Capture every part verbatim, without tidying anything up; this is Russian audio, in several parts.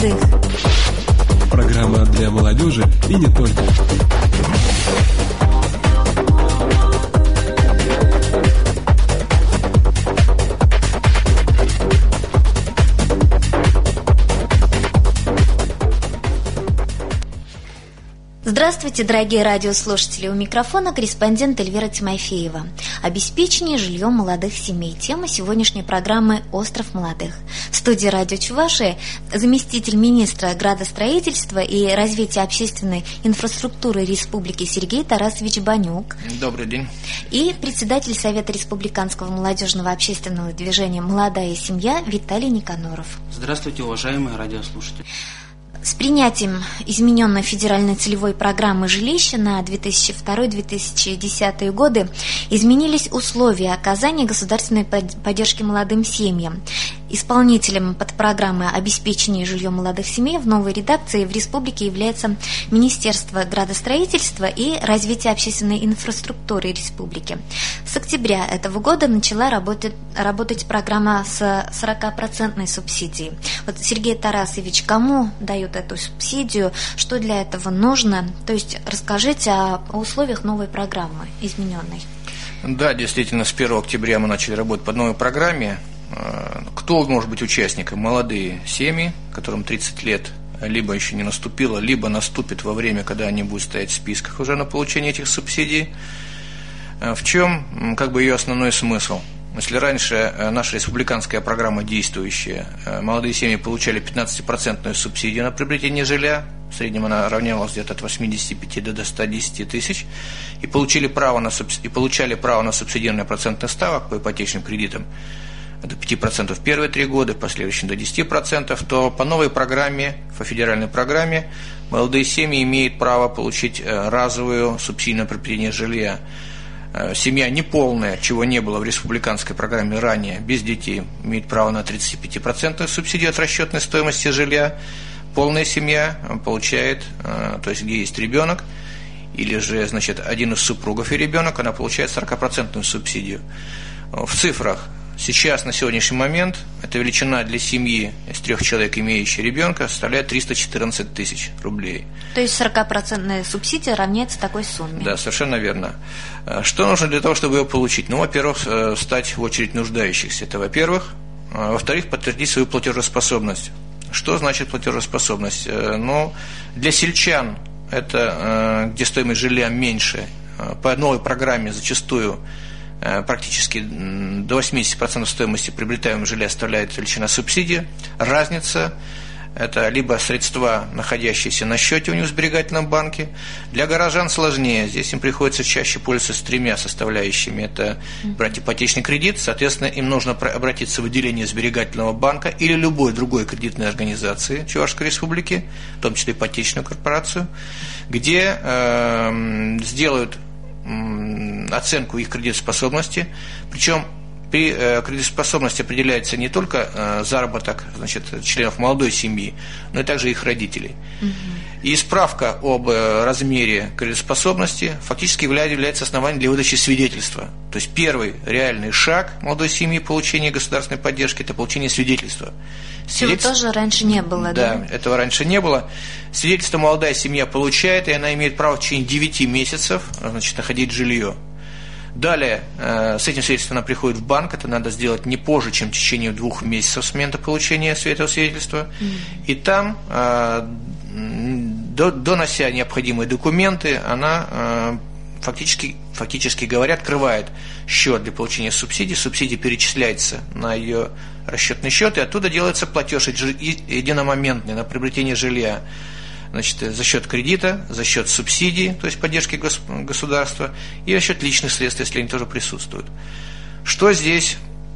молодых». Программа для молодежи и не только. Здравствуйте, дорогие радиослушатели! У микрофона корреспондент Эльвира Тимофеева. Обеспечение жильем молодых семей. Тема сегодняшней программы «Остров молодых». В студии радио Чувашия заместитель министра градостроительства и развития общественной инфраструктуры Республики Сергей Тарасович Банюк. Добрый день. И председатель Совета Республиканского молодежного общественного движения «Молодая семья» Виталий Никаноров. Здравствуйте, уважаемые радиослушатели. С принятием измененной федеральной целевой программы жилища на две тысячи второй — две тысячи десятый годы изменились условия оказания государственной поддержки молодым семьям. Исполнителем подпрограммы обеспечения жильем молодых семей в новой редакции в республике является Министерство градостроительства и развития общественной инфраструктуры республики. С октября этого года начала работать, работать программа с сорокапроцентной субсидией. Вот, Сергей Тарасович, кому дают эту субсидию, что для этого нужно? То есть расскажите о, о условиях новой программы, измененной. Да, действительно, с первого октября мы начали работать по новой программе. Кто может быть участником? Молодые семьи, которым тридцать лет либо еще не наступило, либо наступит во время, когда они будут стоять в списках уже на получение этих субсидий. В чем как бы ее основной смысл? Если раньше наша республиканская программа действующая, молодые семьи получали пятнадцатипроцентную субсидию на приобретение жилья, в среднем она равнялась где-то от восьмидесяти пяти до ста десяти тысяч, и получили право на субс... и получали право на субсидирование процентных ставок по ипотечным кредитам до пяти процентов первые три года, последующие до десяти процентов, то по новой программе, по федеральной программе, молодые семьи имеют право получить разовую субсидию на приобретение жилья. Семья неполная, чего не было в республиканской программе ранее, без детей, имеет право на тридцатипятипроцентную субсидию от расчетной стоимости жилья. Полная семья получает, то есть где есть ребенок, или же, значит, один из супругов и ребенок, она получает сорокапроцентную субсидию. В цифрах сейчас, на сегодняшний момент, эта величина для семьи из трех человек, имеющей ребенка, составляет триста четырнадцать тысяч рублей. То есть сорокапроцентная субсидия равняется такой сумме? Да, совершенно верно. Что нужно для того, чтобы ее получить? Ну, во-первых, встать в очередь нуждающихся. Это во-первых. Во-вторых, подтвердить свою платежеспособность. Что значит платежеспособность? Ну, для сельчан это где стоимость жилья меньше. По новой программе зачастую практически до восьмидесяти процентов стоимости приобретаемого жилья составляет величина субсидии. Разница – это либо средства, находящиеся на счете у них в сберегательном банке. Для горожан сложнее. Здесь им приходится чаще пользоваться тремя составляющими. Это брать ипотечный кредит, соответственно, им нужно обратиться в отделение сберегательного банка или любой другой кредитной организации Чувашской Республики, в том числе ипотечную корпорацию, где э, сделают э, оценку их кредитоспособности, причем при кредитоспособности определяется не только заработок, значит, членов молодой семьи, но и также их родителей. Угу. И справка об размере кредитоспособности фактически является основанием для выдачи свидетельства. То есть первый реальный шаг молодой семьи получения государственной поддержки – это получение свидетельства. Чего тоже раньше не было, да? Да, этого раньше не было. Свидетельство молодая семья получает, и она имеет право в течение девяти месяцев, значит, находить жилье. Далее, э, с этим свидетельством она приходит в банк, это надо сделать не позже, чем в течение двух месяцев с момента получения этого свидетельства, mm. и там, э, до, донося необходимые документы, она э, фактически, фактически говоря, открывает счет для получения субсидий, субсидия перечисляется на ее расчетный счет, и оттуда делается платеж единомоментный на приобретение жилья. Значит, за счет кредита, за счет субсидий, то есть поддержки гос- государства, и за счет личных средств, если они тоже присутствуют. Что здесь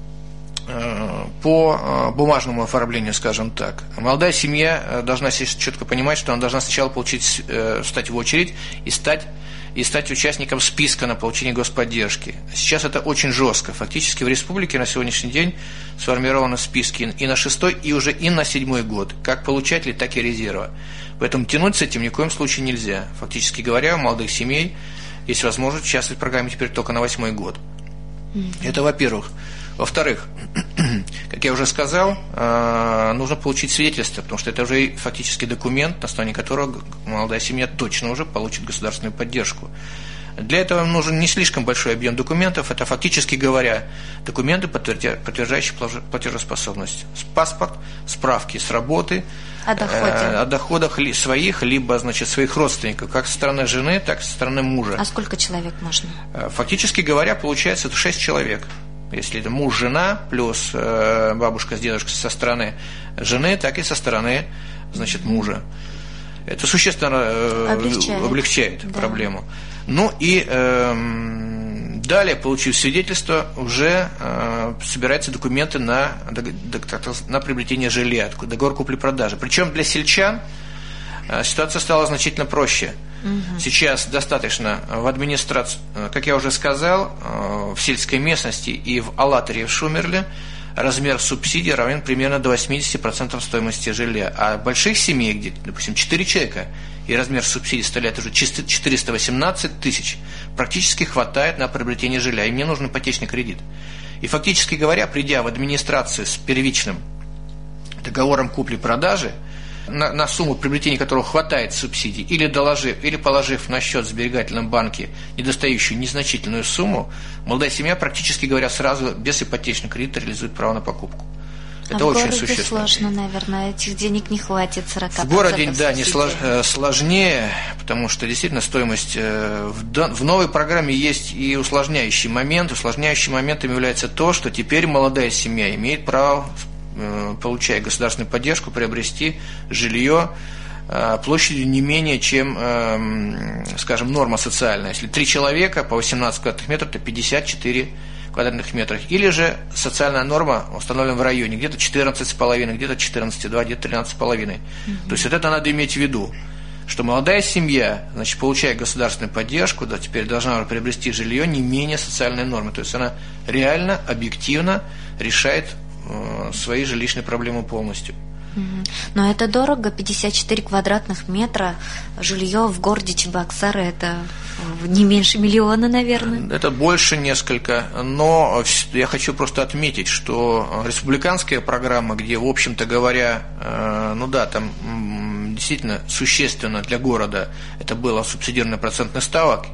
э, по э, бумажному оформлению, скажем так? Молодая семья должна четко понимать, что она должна сначала получить, э, встать в очередь и стать, и стать участником списка на получение господдержки. Сейчас это очень жестко. Фактически в республике на сегодняшний день сформированы списки и на шестой, и уже и на седьмой год, как получателей, так и резерва. Поэтому тянуть с этим ни в коем случае нельзя. Фактически говоря, у молодых семей есть возможность участвовать в программе теперь только на восьмой год. Mm-hmm. Это во-первых. Во-вторых, как я уже сказал, нужно получить свидетельство, потому что это уже фактически документ, на основании которого молодая семья точно уже получит государственную поддержку. Для этого нужен не слишком большой объем документов, это, фактически говоря, документы, подтверждающие платежеспособность. Паспорт, справки с работы, о, доходе. э, о доходах ли своих, либо, значит, своих родственников, как со стороны жены, так и со стороны мужа. А сколько человек можно? Фактически говоря, получается, это шесть человек. Если это муж, жена, плюс э, бабушка с дедушкой со стороны жены, так и со стороны, значит, мужа. Это существенно э, облегчает, облегчает да. проблему. Ну и э, далее, получив свидетельство, уже э, собираются документы на, на приобретение жилья, договор купли-продажи. Причем для сельчан э, ситуация стала значительно проще. Угу. Сейчас достаточно в администрации, как я уже сказал, э, в сельской местности и в Алатыре, и в Шумерле размер субсидий равен примерно до восемьдесят процентов стоимости жилья. А больших семей, где, допустим, четыре человека, и размер субсидий составляет уже четыреста восемнадцать тысяч, практически хватает на приобретение жилья. И мне нужен ипотечный кредит. И фактически говоря, придя в администрацию с первичным договором купли-продажи, на, на сумму приобретения которого хватает субсидий, или доложив, или положив на счет в сберегательном банке недостающую незначительную сумму, молодая семья, практически говоря, сразу без ипотечного кредита реализует право на покупку. Это а очень в городе существенно. Сложно, наверное, этих денег не хватит сорок процентов. В городе, да, не слож, сложнее, потому что действительно стоимость в, в новой программе есть и усложняющий момент. Усложняющим моментом является то, что теперь молодая семья имеет право, получая государственную поддержку, приобрести жилье площадью не менее, чем, скажем, норма социальная. Если три человека по восемнадцать квадратных метров, то пятьдесят четыре квадратных метров. Или же социальная норма установлена в районе, где-то четырнадцать с половиной, где-то четырнадцать целых две десятых, где-то тринадцать с половиной. Mm-hmm. То есть вот это надо иметь в виду, что молодая семья, значит, получая государственную поддержку, да, теперь должна приобрести жилье не менее социальной нормы. То есть она реально, объективно решает э, свои жилищные проблемы полностью. Но это дорого, пятьдесят четыре квадратных метра, жилье в городе Чебоксары, это не меньше миллиона, наверное. Это больше несколько, но я хочу просто отметить, что республиканская программа, где, в общем-то говоря, ну да, там действительно существенно для города это было субсидирование процентных ставок,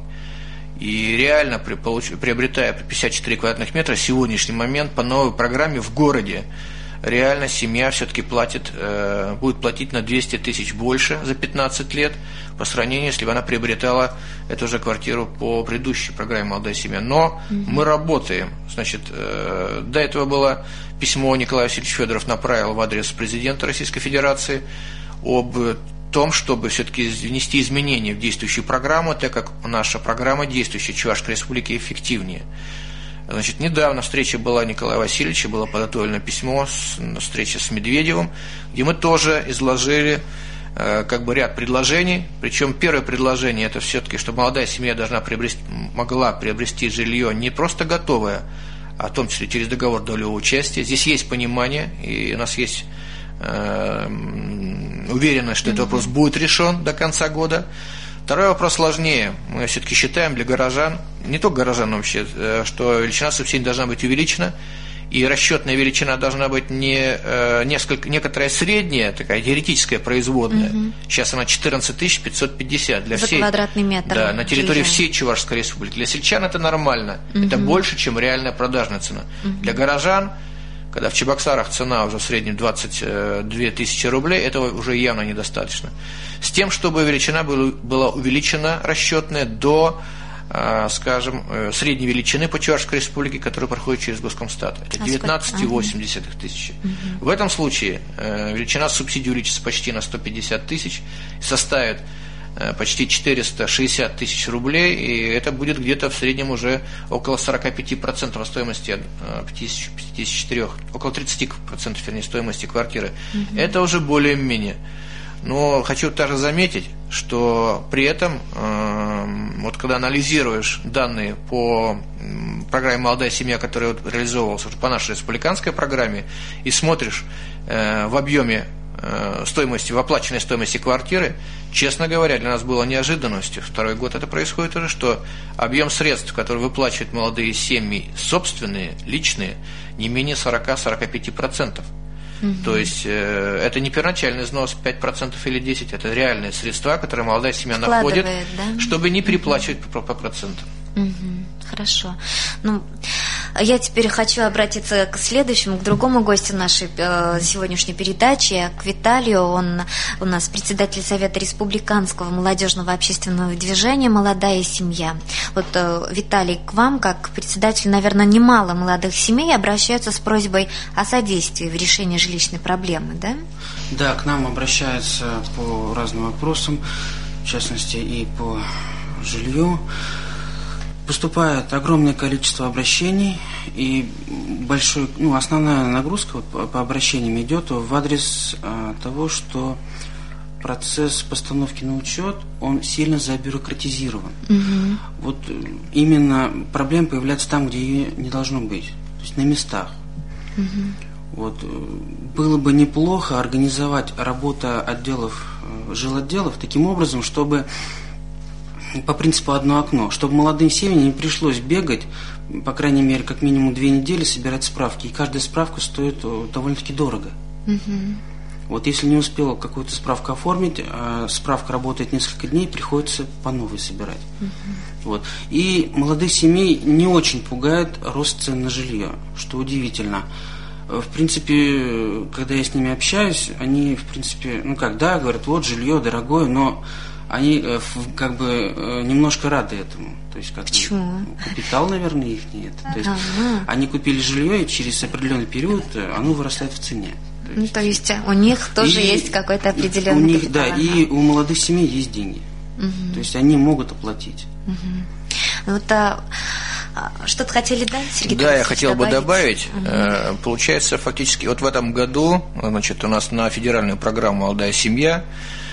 и реально, приобретая пятьдесят четыре квадратных метра, в сегодняшний момент по новой программе в городе реально семья все-таки платит, э, будет платить на двести тысяч больше за пятнадцать лет по сравнению, если бы она приобретала эту же квартиру по предыдущей программе «Молодая семья». Но mm-hmm. мы работаем. Значит, э, до этого было письмо Николай Васильевич Федоров направил в адрес президента Российской Федерации об том, чтобы все-таки внести изменения в действующую программу, так как наша программа действующая в Чувашской Республике эффективнее. Значит, недавно встреча была Николая Васильевича, было подготовлено письмо, встреча с Медведевым, где мы тоже изложили э, как бы ряд предложений. Причем первое предложение – это все-таки, что молодая семья должна приобрести, могла приобрести жилье не просто готовое, а в том числе через договор долевого участия. Здесь есть понимание, и у нас есть э, уверенность, что mm-hmm. этот вопрос будет решен до конца года. Второй вопрос сложнее. Мы все-таки считаем для горожан, не только горожан вообще, что величина субсидий должна быть увеличена, и расчетная величина должна быть не несколько, некоторая средняя, такая теоретическая производная. Угу. Сейчас она четырнадцать тысяч пятьсот пятьдесят для за всей, квадратный метр. Да, на территории жилья. всей Чувашской Республики. Для сельчан это нормально, угу. это больше, чем реальная продажная цена. Угу. Для горожан, когда в Чебоксарах цена уже в среднем двадцать две тысячи рублей, этого уже явно недостаточно. С тем, чтобы величина была увеличена расчетная до, скажем, средней величины по Чувашской Республике, которая проходит через Госкомстат. Это девятнадцать целых восемь десятых тысячи. Угу. В этом случае величина субсидий увеличится почти на сто пятьдесят тысяч, составит почти четыреста шестьдесят тысяч рублей, и это будет где-то в среднем уже около сорок пять процентов стоимости пятьдесят четыре, около тридцать процентов, вернее, стоимости квартиры. Угу. Это уже более-менее. Но хочу также заметить, что при этом, э, вот когда анализируешь данные по программе «Молодая семья», которая вот реализовывалась уже по нашей республиканской программе, и смотришь э, в объеме стоимости, в оплаченной стоимости квартиры, честно говоря, для нас было неожиданностью. Второй год это происходит уже, что объем средств, которые выплачивают молодые семьи, собственные, личные, не менее сорок-сорок пять процентов. Угу. То есть э, это не первоначальный взнос пять процентов или десять процентов, это реальные средства, которые молодая семья находит, да? Чтобы не переплачивать угу. по, по процентам. Угу. Хорошо. Ну, я теперь хочу обратиться к следующему, к другому гостю нашей э, сегодняшней передачи, к Виталию. Он у нас председатель Совета Республиканского молодежного общественного движения «Молодая семья». Вот, э, Виталий, к вам, как председатель, наверное, немало молодых семей обращаются с просьбой о содействии в решении жилищной проблемы, да? Да, к нам обращаются по разным вопросам, в частности и по жилью. Поступает огромное количество обращений, и большой, ну, основная нагрузка вот по, по обращениям идет в адрес а, того, что процесс постановки на учет, он сильно забюрократизирован. Угу. Вот именно проблема появляется там, где ее не должно быть, то есть на местах. Угу. Вот, было бы неплохо организовать работу отделов, жилотделов таким образом, чтобы по принципу одно окно, чтобы молодым семьям не пришлось бегать, по крайней мере, как минимум две недели собирать справки. И каждая справка стоит довольно-таки дорого. Угу. Вот если не успел какую-то справку оформить, а справка работает несколько дней, приходится по новой собирать. Угу. Вот. И молодых семей не очень пугает рост цен на жилье, что удивительно. В принципе, когда я с ними общаюсь, они, в принципе, ну как, да, говорят, вот жилье дорогое, но они как бы немножко рады этому. То есть как Почему? Капитал, наверное, их нет. То есть ага. Они купили жилье, и через определенный период оно вырастает в цене. То есть, ну, то есть у них тоже и есть какой-то определенный у них, капитал. Да, ага. И у молодых семей есть деньги. Угу. То есть они могут оплатить. Угу. Вот, а, что-то хотели, да, Сергей? Да, я хотел добавить? бы добавить. Угу. Получается, фактически, вот в этом году, значит, у нас на федеральную программу «Молодая семья»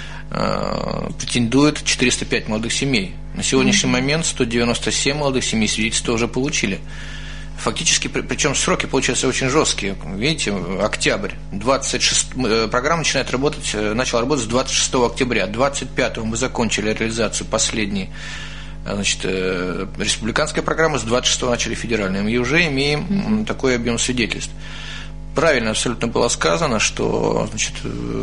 претендует четыреста пять молодых семей. На сегодняшний mm-hmm. момент сто девяносто семь молодых семей свидетельства уже получили. Фактически, причем сроки получаются очень жесткие. Видите, октябрь, двадцать шестого, программа начинает работать, начала работать с двадцать шестого октября. двадцать пятого мы закончили реализацию последней, значит, республиканской программы, с двадцать шестого начали федеральную. И уже имеем mm-hmm. такой объем свидетельств. Правильно абсолютно было сказано, что, значит,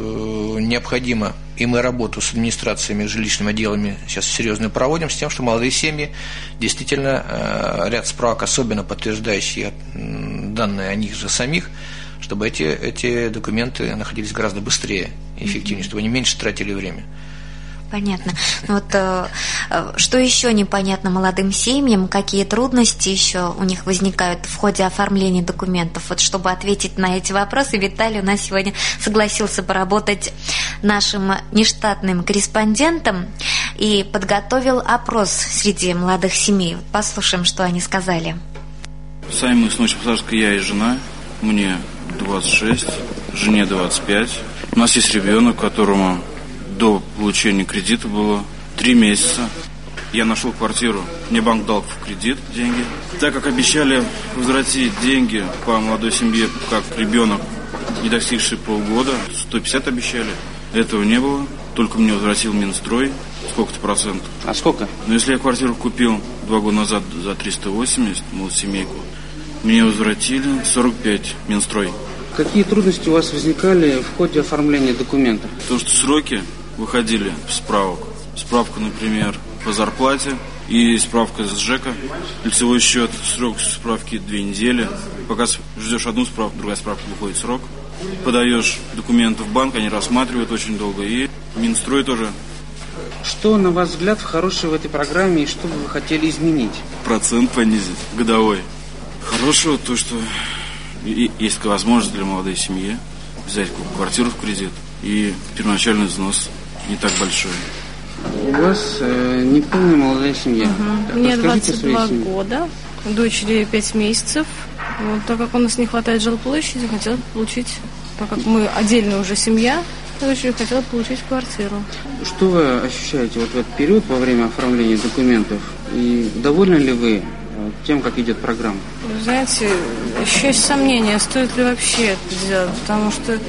необходимо, и мы работу с администрациями, жилищными отделами сейчас серьезно проводим, с тем, что молодые семьи действительно ряд справок, особенно подтверждающие данные о них же самих, чтобы эти, эти документы находились гораздо быстрее и эффективнее, чтобы они меньше тратили время. Понятно. Вот э, что еще непонятно молодым семьям, какие трудности еще у них возникают в ходе оформления документов? Вот чтобы ответить на эти вопросы, Виталий у нас сегодня согласился поработать нашим нештатным корреспондентом и подготовил опрос среди молодых семей. Послушаем, что они сказали. Сами мы с Новочебоксарска, я и жена. Мне двадцать шесть, жене двадцать пять. У нас есть ребенок, которому до получения кредита было три месяца. Я нашел квартиру, мне банк дал в кредит деньги. Так как обещали возвратить деньги по молодой семье, как ребенок, не достигший полгода, сто пятьдесят обещали. Этого не было, только мне возвратил Минстрой сколько-то процентов. А сколько? Но если я квартиру купил два года назад за триста восемьдесят, малосемейку, мне возвратили сорок пять Минстрой. Какие трудности у вас возникали в ходе оформления документов? То, что сроки выходили справок. Справка, например, по зарплате и справка с ЖЭКа. Лицевой счет, срок справки две недели. Пока ждешь одну справку, другая справка, выходит срок. Подаешь документы в банк, они рассматривают очень долго. И Минстрой тоже. Что, на ваш взгляд, хорошее в этой программе и что бы вы хотели изменить? Процент понизить, годовой. Хорошего то, что есть такая возможность для молодой семьи взять квартиру в кредит. И первоначальный взнос не так большой. У вас э, неполная молодая семья. Угу. Так, мне двадцать два года, дочери пять месяцев. Вот, так как у нас не хватает жилплощади, хотела получить, так как мы отдельная уже семья, очень хотела получить квартиру. Что вы ощущаете вот в этот период во время оформления документов? И довольны ли вы тем, как идет программа? Вы знаете, ощущаю сомнения, стоит ли вообще это делать, потому что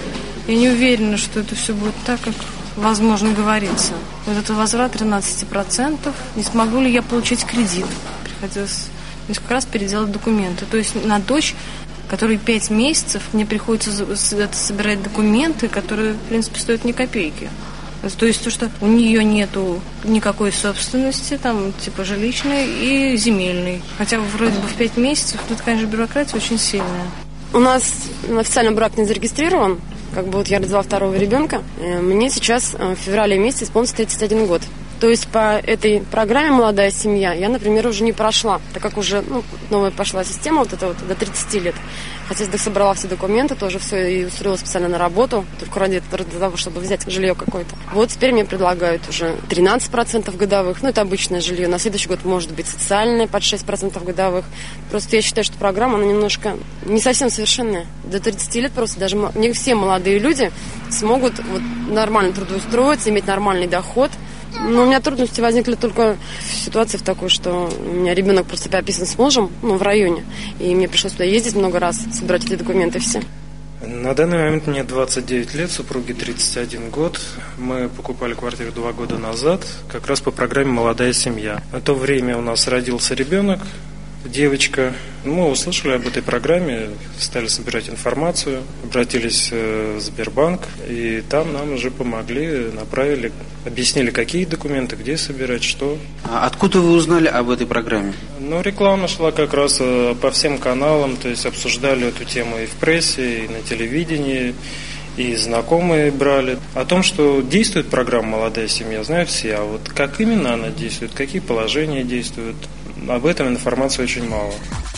Я не уверена, что это все будет так, как возможно говорится. Вот это возврат тринадцать процентов. Не смогу ли я получить кредит? Приходилось несколько раз переделать документы. То есть на дочь, которой пять месяцев, мне приходится собирать документы, которые, в принципе, стоят ни копейки. То есть то, что у нее нету никакой собственности, там, типа жилищной и земельной. Хотя вроде бы в пять месяцев, тут, конечно, бюрократия очень сильная. У нас официально брак не зарегистрирован. Как бы вот я родила второго ребенка. Мне сейчас в феврале месяце исполнится тридцать один год. То есть по этой программе «Молодая семья» я, например, уже не прошла, так как уже ну, новая пошла система вот эта вот до тридцати лет. Хотя я собрала все документы, тоже все и устроилась специально на работу, только ради того, чтобы взять жилье какое-то. Вот теперь мне предлагают уже тринадцать процентов годовых, ну это обычное жилье. На следующий год может быть социальное под шесть процентов годовых. Просто я считаю, что программа, она немножко не совсем совершенная. До тридцати лет просто даже не все молодые люди смогут вот, нормально трудоустроиться, иметь нормальный доход. Но у меня трудности возникли только в ситуации в такой, что у меня ребенок просто переписан с мужем, ну, в районе. И мне пришлось туда ездить много раз, собирать эти документы все. На данный момент мне двадцать девять лет, супруге тридцать один год. Мы покупали квартиру два года назад, как раз по программе «Молодая семья». На то время у нас родился ребенок, девочка. Мы услышали об этой программе, стали собирать информацию, обратились в Сбербанк, и там нам уже помогли, направили, объяснили, какие документы, где собирать, что. А откуда вы узнали об этой программе? Ну, реклама шла как раз по всем каналам, то есть обсуждали эту тему и в прессе, и на телевидении, и знакомые брали. О том, что действует программа «Молодая семья», знают все, а вот как именно она действует, какие положения действуют, об этом информации очень мало.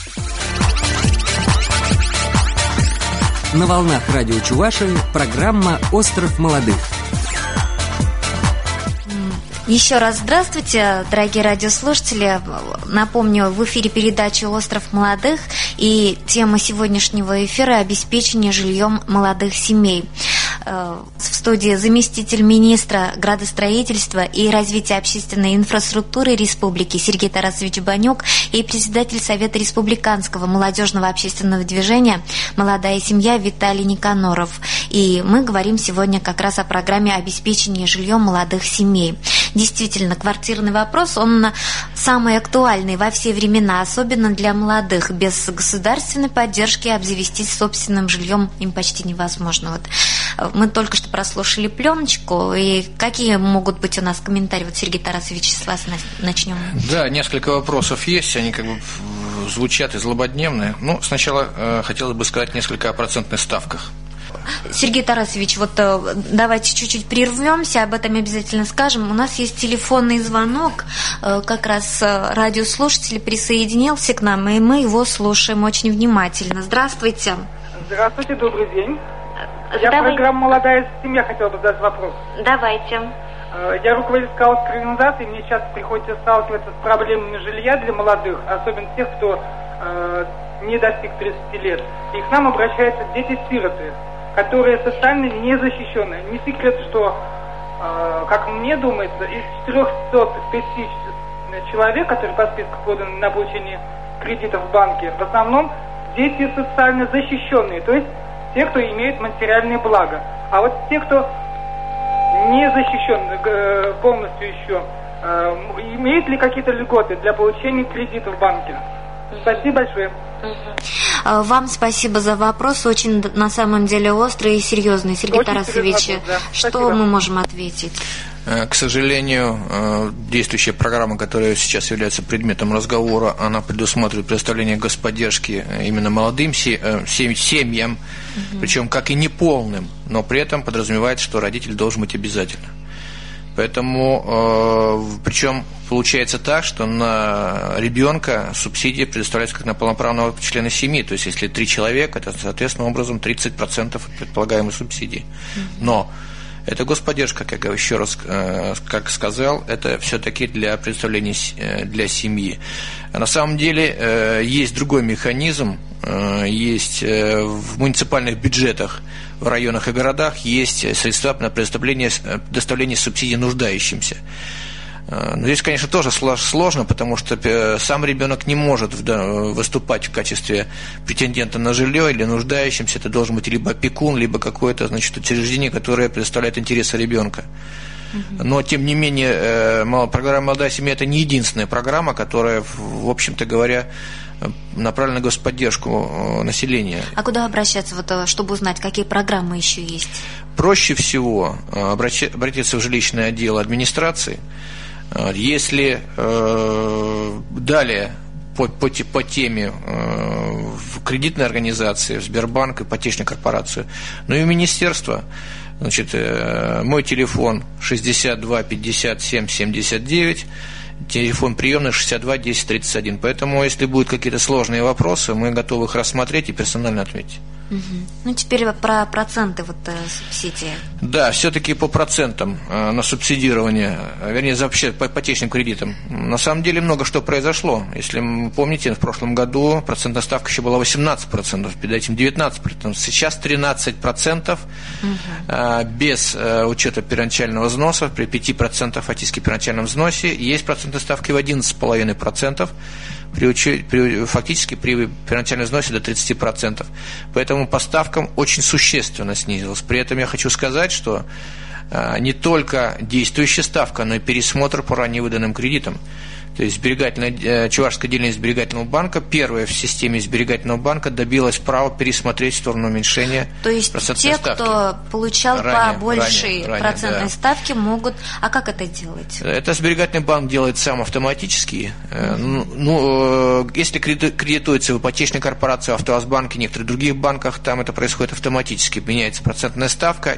На волнах радио Чувашии программа «Остров молодых». Еще раз здравствуйте, дорогие радиослушатели. Напомню, в эфире передача «Остров молодых» и тема сегодняшнего эфира – обеспечение жильем молодых семей. В студии заместитель министра градостроительства и развития общественной инфраструктуры Республики Сергей Тарасович Банюк и председатель Совета республиканского молодежного общественного движения «Молодая семья» Виталий Никаноров. И мы говорим сегодня как раз о программе обеспечения жильем молодых семей. Действительно, квартирный вопрос, он самый актуальный во все времена, особенно для молодых. Без государственной поддержки обзавестись собственным жильем им почти невозможно. Вот. Мы только что прослушали пленочку, и какие могут быть у нас комментарии? Вот, Сергей Тарасович, с вас начнем. Да, несколько вопросов есть, они как бы звучат и злободневные. Ну, сначала э, хотелось бы сказать несколько о процентных ставках. Сергей Тарасович, вот давайте чуть-чуть прервемся, об этом обязательно скажем. У нас есть телефонный звонок, как раз радиослушатель присоединился к нам, и мы его слушаем очень внимательно. Здравствуйте. Здравствуйте, добрый день. Задавай. Я программа «Молодая семья» хотела бы задать вопрос. Давайте. Я руководитель скаутской организации, мне часто приходится сталкиваться с проблемами жилья для молодых, особенно тех, кто э, не достиг тридцати лет. И к нам обращаются дети-сироты, которые социально не защищены. Не секрет, что, э, как мне думается, из четырехсот тысяч человек, которые по списку поданы на получение кредитов в банке, в основном дети социально защищенные, то есть те, кто имеет материальные блага. А вот те, кто не защищен э, полностью еще, э, имеют ли какие-то льготы для получения кредита в банке? Спасибо большое. Вам спасибо за вопрос, очень на самом деле острый и серьезный, Сергей очень Тарасович. Вопрос, да. Что спасибо. Мы можем ответить? К сожалению, действующая программа, которая сейчас является предметом разговора, она предусматривает предоставление господдержки именно молодым семьям, угу. Причем как и неполным, но при этом подразумевает, что родитель должен быть обязательно. Поэтому, причем получается так, что на ребенка субсидия предоставляется как на полноправного члена семьи. То есть, если три человека, это, соответственно, образом тридцать процентов предполагаемой субсидии. Но это господдержка, как я еще раз как сказал, это все-таки для предоставления для семьи. На самом деле есть другой механизм, есть в муниципальных бюджетах в районах и городах есть средства на предоставление, предоставление субсидий нуждающимся. Но здесь, конечно, тоже сложно, потому что сам ребенок не может выступать в качестве претендента на жилье или нуждающимся. Это должен быть либо опекун, либо какое-то, значит, учреждение, которое представляет интересы ребенка. Но, тем не менее, программа «Молодая семья» – это не единственная программа, которая, в общем-то говоря, направлена на господдержку населения. А куда обращаться, вот, чтобы узнать, какие программы еще есть? Проще всего обратиться в жилищный отдел администрации. Если э, далее по, по, по теме э, в кредитной организации, в Сбербанк, ипотечную корпорацию, ну и в министерство, значит, э, мой телефон шестьдесят два пятьдесят семь семьдесят девять, телефон приемный шестьдесят два десять тридцать один. Поэтому, если будут какие-то сложные вопросы, мы готовы их рассмотреть и персонально ответить. Угу. Ну, теперь про проценты вот, субсидии. Да, все-таки по процентам э, на субсидирование, вернее, вообще по ипотечным кредитам. На самом деле много что произошло. Если вы помните, в прошлом году процентная ставка еще была восемнадцать процентов, перед этим девятнадцать процентов. Сейчас тринадцать процентов угу. э, без э, учета первоначального взноса, при пять процентов фактически первоначальном взносе, есть процентная ставка в одиннадцать целых пять десятых процента. При учете, при, фактически при первоначальном взносе до тридцать процентов. Поэтому по ставкам очень существенно снизилось. При этом я хочу сказать, что а, не только действующая ставка, но и пересмотр по ранее выданным кредитам. То есть сберегательная, Чувашское отделение сберегательного банка, первое в системе сберегательного банка, добилось права пересмотреть в сторону уменьшения процентной ставки. То есть те, кто получал ранее, по большей ранее, процентной ранее, да. ставке, могут... А как это делать? Это сберегательный банк делает сам автоматически. Mm-hmm. Ну, если кредитуется в ипотечной корпорации, Автовазбанке, некоторых других банках, там это происходит автоматически. Меняется процентная ставка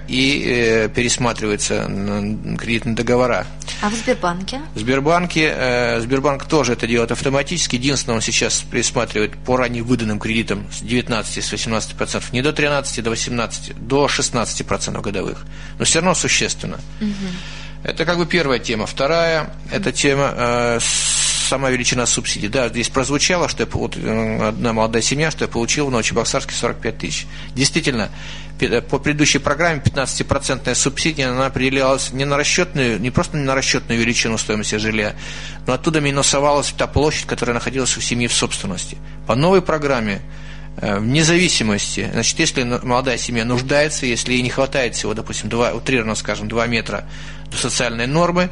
и пересматриваются кредитные договора. А в Сбербанке? В Сбербанке... Сбербанк тоже это делает автоматически. Единственное, он сейчас пересматривает по ранее выданным кредитам с девятнадцати, с восемнадцати процентов, не до тринадцати, до восемнадцати, до шестнадцати процентов годовых. Но все равно существенно. Угу. Это как бы первая тема. Вторая, это тема э, сама величина субсидий. Да, здесь прозвучало, что я, вот, одна молодая семья, что я получил в Новочебоксарске сорок пять тысяч. Действительно, по предыдущей программе пятнадцатипроцентная субсидия, она определялась не на расчетную, не просто на расчетную величину стоимости жилья, но оттуда минусовалась та площадь, которая находилась у семьи в собственности. По новой программе, вне зависимости, значит, если молодая семья нуждается, если ей не хватает всего, допустим, два, утрированно скажем, два метра до социальной нормы,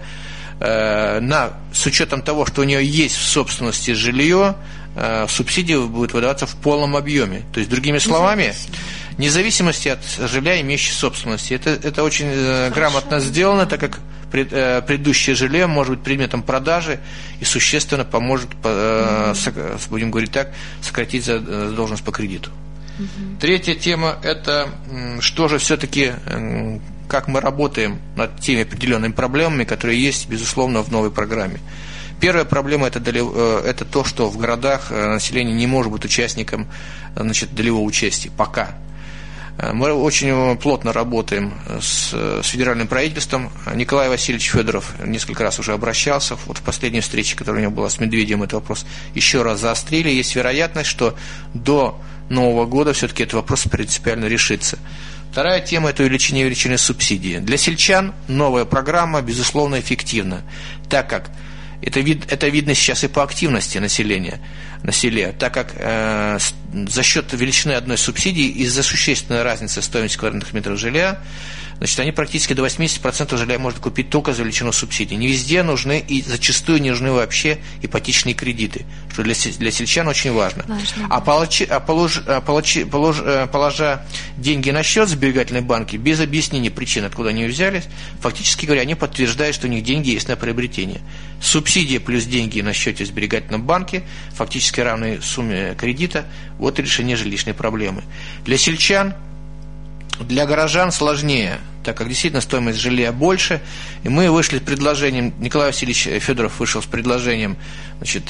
на, с учетом того, что у нее есть в собственности жилье, субсидия будет выдаваться в полном объеме. То есть, другими словами, вне зависимости от жилья, имеющей собственности. Это, это очень Хорошо. грамотно сделано, так как пред, э, предыдущее жилье может быть предметом продажи и существенно поможет, э, mm-hmm. со, будем говорить так, сократить задолженность по кредиту. Mm-hmm. Третья тема – это что же все-таки, э, как мы работаем над теми определенными проблемами, которые есть, безусловно, в новой программе. Первая проблема – это, это то, что в городах население не может быть участником, значит, долевого участия пока. Мы очень плотно работаем с, с федеральным правительством. Николай Васильевич Федоров несколько раз уже обращался. Вот в последней встрече, которая у него была с Медведевым, этот вопрос еще раз заострили. Есть вероятность, что до Нового года все-таки этот вопрос принципиально решится. Вторая тема – это увеличение величины субсидии. Для сельчан новая программа, безусловно, эффективна, так как это, вид, это видно сейчас и по активности населения, на селе, так как э, за счет величины одной субсидии из-за существенной разницы стоимости квадратных метров жилья, значит, они практически до восемьдесят процентов жилья можно купить только за величину субсидий. Не везде нужны и зачастую не нужны вообще ипотечные кредиты, что для, для сельчан очень важно. важно. А, получи, а, полож, а получи, полож, положа деньги на счет в сберегательной банке без объяснения причин, откуда они взялись, фактически говоря, они подтверждают, что у них деньги есть на приобретение. Субсидия плюс деньги на счете в сберегательном банке фактически равны сумме кредита, вот и решение жилищной проблемы. Для сельчан, для горожан сложнее, так как действительно стоимость жилья больше, и мы вышли с предложением, Николай Васильевич Федоров вышел с предложением, значит,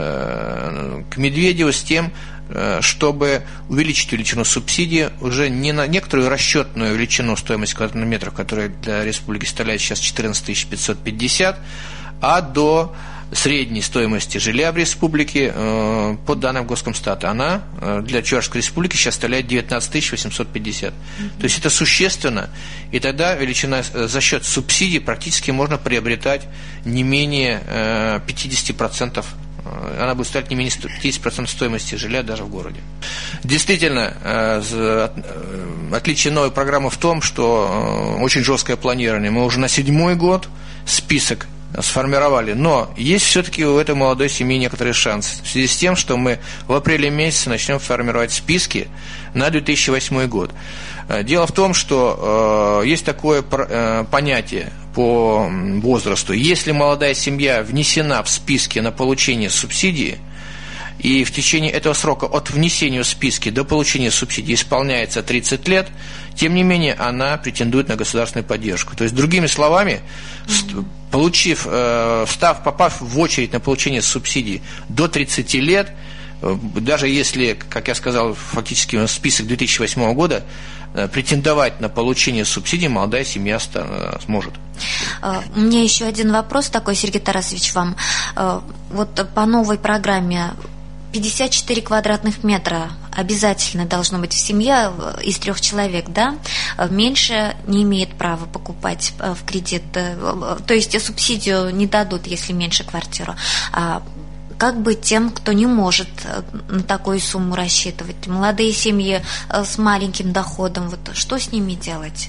к Медведеву с тем, чтобы увеличить величину субсидии уже не на некоторую расчетную величину стоимости квадратных метров, которая для республики составляет сейчас четырнадцать тысяч пятьсот пятьдесят, а до средней стоимости жилья в республике э, по данным Госкомстата. Она э, для Чувашской республики сейчас составляет девятнадцать тысяч восемьсот пятьдесят. Mm-hmm. То есть это существенно, и тогда величина э, за счет субсидий практически можно приобретать не менее э, пятьдесят процентов. Э, она будет стоить не менее пятьдесят процентов стоимости жилья даже в городе. Действительно, э, э, отличие новой программы в том, что э, очень жесткое планирование. Мы уже на седьмой год список сформировали, но есть все-таки у этой молодой семьи некоторый шанс в связи с тем, что мы в апреле месяце начнем формировать списки на две тысячи восьмой год. Дело в том, что э, есть такое э, понятие по возрасту. Если молодая семья внесена в списки на получение субсидии, и в течение этого срока от внесения в списки до получения субсидии исполняется тридцать лет, тем не менее она претендует на государственную поддержку. То есть, другими словами, mm-hmm. получив, э, встав, попав в очередь на получение субсидий до тридцати лет, э, даже если, как я сказал, фактически у нас список две тысячи восьмого года, э, претендовать на получение субсидий молодая семья ста- сможет. У меня еще один вопрос такой, Сергей Тарасович, вам. Вот по новой программе пятьдесят четыре квадратных метра обязательно должно быть в семье из трех человек, да? Меньше не имеет права покупать в кредит, то есть субсидию не дадут, если меньше квартиру. А как быть тем, кто не может на такую сумму рассчитывать? Молодые семьи с маленьким доходом, вот что с ними делать?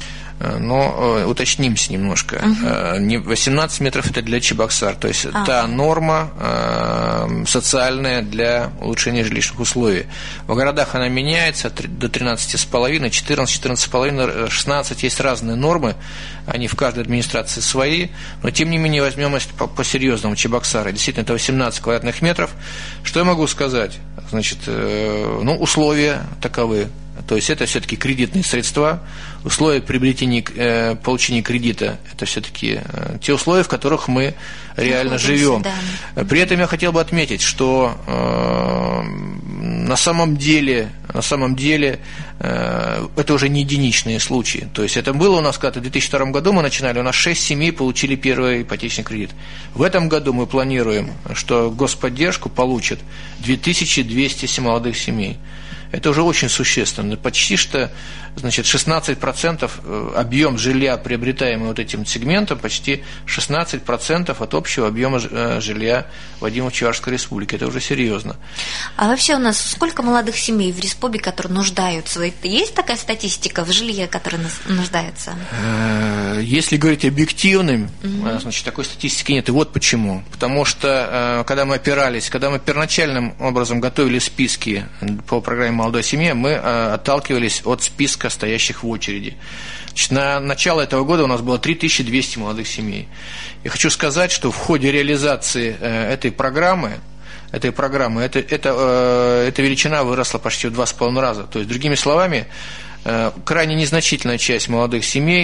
Но уточнимся немножко. Uh-huh. восемнадцать метров – это для Чебоксар, то есть uh-huh. та норма э, социальная для улучшения жилищных условий. В городах она меняется до тринадцати с половиной, четырнадцать, четырнадцать с половиной, шестнадцать. Есть разные нормы, они в каждой администрации свои, но тем не менее возьмем по, по серьезному Чебоксара. Действительно, это восемнадцать квадратных метров. Что я могу сказать? Значит, э, ну, условия таковы. То есть это все-таки кредитные средства, условия приобретения, э, получения кредита – это все-таки э, те условия, в которых мы реально живем. Да. При этом я хотел бы отметить, что э, на самом деле, на самом деле э, это уже не единичные случаи. То есть это было у нас когда-то в две тысячи втором году мы начинали, у нас шесть семей получили первый ипотечный кредит. В этом году мы планируем, что господдержку получат две тысячи двести молодых семей. Это уже очень существенно. Почти что, значит, шестнадцать процентов объем жилья, приобретаемый вот этим сегментом, почти шестнадцать процентов от общего объема жилья вводимого в Чувашской республике. Это уже серьезно. А вообще у нас сколько молодых семей в республике, которые нуждаются? Есть такая статистика в жилье, которые нуждаются? Если говорить объективным, угу. значит, такой статистики нет. И вот почему. Потому что, когда мы опирались, когда мы первоначальным образом готовили списки по программе «Молодая семья», мы отталкивались от списка стоящих в очереди. Значит, на начало этого года у нас было три тысячи двести молодых семей. Я хочу сказать, что в ходе реализации этой программы, этой программы эта, эта, эта величина выросла почти в два с половиной раза. То есть, другими словами, крайне незначительная часть молодых семей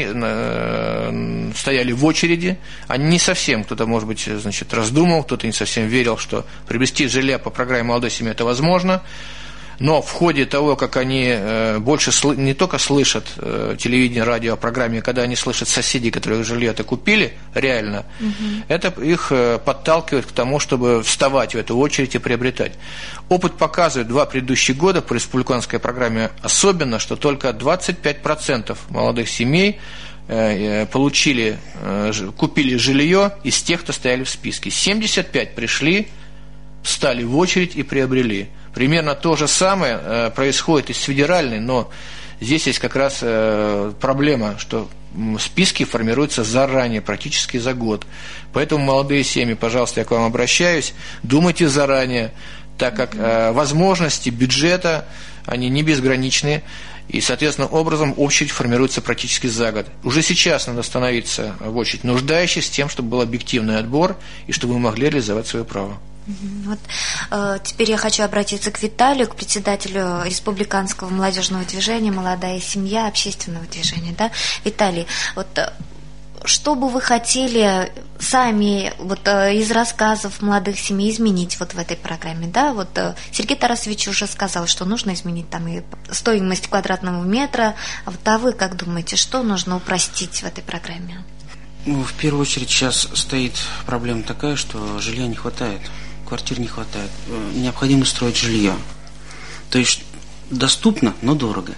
стояли в очереди. Они не совсем, кто-то, может быть, значит, раздумал, кто-то не совсем верил, что приобрести жилье по программе «Молодая семья» это возможно. Но в ходе того, как они больше не только слышат телевидение, радио о программе, когда они слышат соседей, которые жилье это купили реально, угу. это их подталкивает к тому, чтобы вставать в эту очередь и приобретать. Опыт показывает, два предыдущих года по республиканской программе особенно, что только двадцать пять процентов молодых семей получили, купили жилье из тех, кто стояли в списке. семьдесят пять пришли, встали в очередь и приобрели. Примерно то же самое э, происходит и с федеральной, но здесь есть как раз э, проблема, что списки формируются заранее, практически за год. Поэтому, молодые семьи, пожалуйста, я к вам обращаюсь, думайте заранее, так как э, возможности бюджета, они не безграничны, и, соответственно, образом очередь формируется практически за год. Уже сейчас надо становиться в очередь нуждающихся с тем, чтобы был объективный отбор и чтобы мы могли реализовать свое право. Вот, э, теперь я хочу обратиться к Виталию, к председателю республиканского молодежного движения «Молодая семья», общественного движения. Да? Виталий, вот, что бы вы хотели сами вот, из рассказов молодых семей изменить вот в этой программе? Да? Вот, Сергей Тарасович уже сказал, что нужно изменить там и стоимость квадратного метра. А, вот, а вы как думаете, что нужно упростить в этой программе? Ну, в первую очередь сейчас стоит проблема такая, что жилья не хватает, квартир не хватает. Необходимо строить жилье. То есть доступно, но дорого.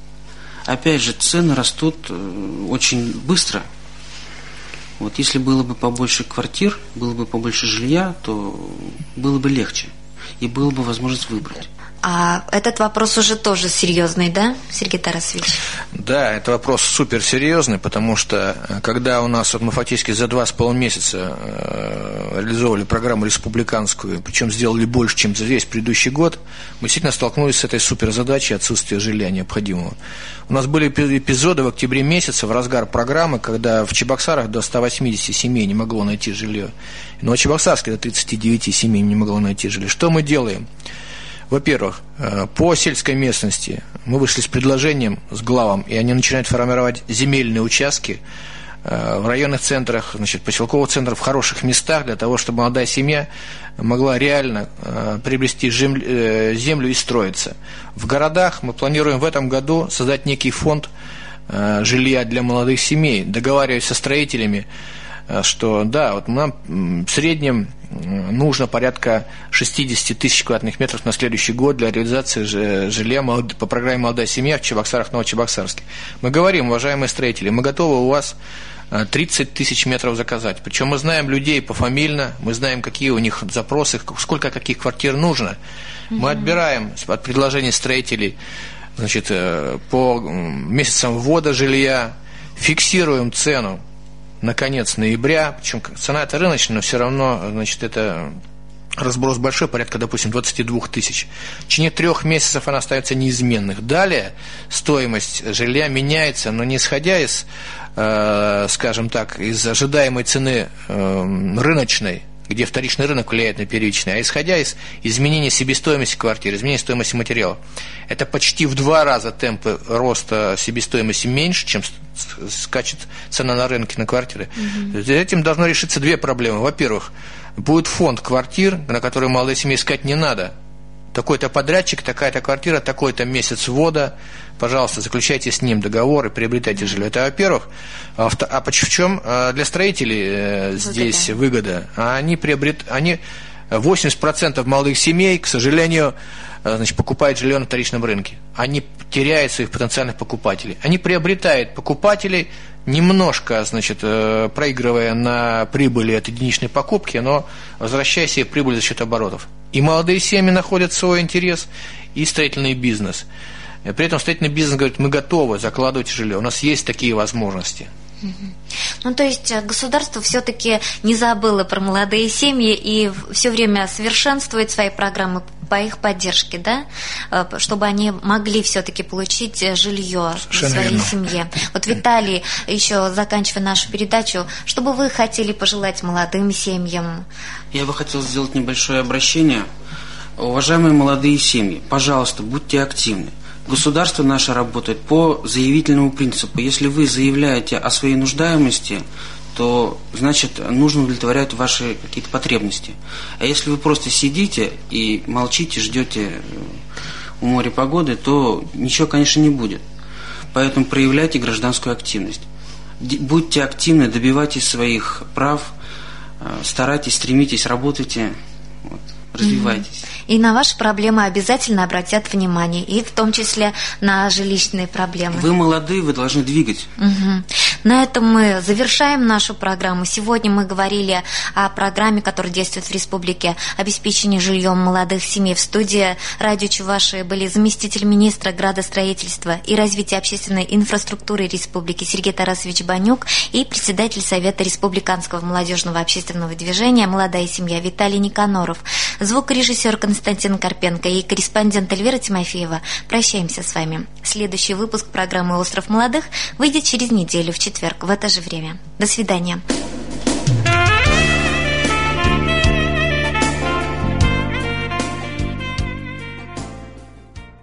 Опять же, цены растут очень быстро. Вот если было бы побольше квартир, было бы побольше жилья, то было бы легче. И было бы возможность выбрать. А этот вопрос уже тоже серьезный, да, Сергей Тарасович? Да, это вопрос суперсерьезный, потому что когда у нас, вот мы фактически за два с половиной месяца э, реализовывали программу республиканскую, причем сделали больше, чем за весь предыдущий год, мы действительно столкнулись с этой суперзадачей отсутствия жилья необходимого. У нас были эпизоды в октябре месяце, в разгар программы, когда в Чебоксарах до ста восьмидесяти семей не могло найти жилье. В Новочебоксарске до тридцати девяти семей не могло найти жилье. Что мы делаем? Во-первых, по сельской местности мы вышли с предложением, с главом, и они начинают формировать земельные участки в районных центрах, значит, поселковых центров, в хороших местах, для того, чтобы молодая семья могла реально приобрести землю и строиться. В городах мы планируем в этом году создать некий фонд жилья для молодых семей, договариваясь со строителями, что да, вот нам в среднем нужно порядка шестьдесят тысяч квадратных метров на следующий год для реализации жилья по программе «Молодая семья» в Чебоксарах, Новочебоксарске. Мы говорим, уважаемые строители, мы готовы у вас тридцать тысяч метров заказать. Причем мы знаем людей пофамильно, мы знаем, какие у них запросы, сколько каких квартир нужно. Мы отбираем от предложений строителей, значит, по месяцам ввода жилья, фиксируем цену на конец ноября, причем цена это рыночная, но все равно, значит, это разброс большой, порядка, допустим, двадцати двух тысяч. В течение трех месяцев она остается неизменных. Далее стоимость жилья меняется, но не исходя из, э, скажем так, из ожидаемой цены э, рыночной, где вторичный рынок влияет на первичный, а исходя из изменения себестоимости квартир, изменения стоимости материалов. Это почти в два раза темпы роста себестоимости меньше, чем скачет цена на рынке на квартиры. Угу. Этим должно решиться две проблемы. Во-первых, будет фонд квартир, на который молодые семьи искать не надо. Такой-то подрядчик, такая-то квартира, такой-то месяц ввода. Пожалуйста, заключайте с ним договор и приобретайте жилье. Это во-первых. А в чем для строителей здесь выгода? Они приобрет... они восемьдесят процентов молодых семей, к сожалению, значит, покупают жилье на вторичном рынке. Они теряют своих потенциальных покупателей. Они приобретают покупателей, немножко, значит, проигрывая на прибыли от единичной покупки, но возвращая себе прибыль за счет оборотов. И молодые семьи находят свой интерес, и строительный бизнес. При этом строительный бизнес говорит, мы готовы закладывать жилье, у нас есть такие возможности. Ну, то есть государство все-таки не забыло про молодые семьи и все время совершенствует свои программы по их поддержке, да, чтобы они могли все-таки получить жилье в своей верно. Семье. Вот, Виталий, еще заканчивая нашу передачу, что бы вы хотели пожелать молодым семьям? Я бы хотел сделать небольшое обращение. Уважаемые молодые семьи, пожалуйста, будьте активны. Государство наше работает по заявительному принципу. Если вы заявляете о своей нуждаемости, то, значит, нужно удовлетворять ваши какие-то потребности. А если вы просто сидите и молчите, ждете у моря погоды, то ничего, конечно, не будет. Поэтому проявляйте гражданскую активность. Будьте активны, добивайтесь своих прав, старайтесь, стремитесь, работайте, вот, развивайтесь. И на ваши проблемы обязательно обратят внимание, и в том числе на жилищные проблемы. Вы молодые, вы должны двигать. Угу. На этом мы завершаем нашу программу. Сегодня мы говорили о программе, которая действует в республике, обеспечении жильем молодых семей. В студии радио Чувашии были заместитель министра градостроительства и развития общественной инфраструктуры республики Сергей Тарасович Банюк и председатель Совета республиканского молодежного общественного движения «Молодая семья» Виталий Никаноров, звукорежиссер Константин Карпенко и корреспондент Эльвира Тимофеева. Прощаемся с вами. Следующий выпуск программы «Остров молодых» выйдет через неделю в четверг в это же время. До свидания.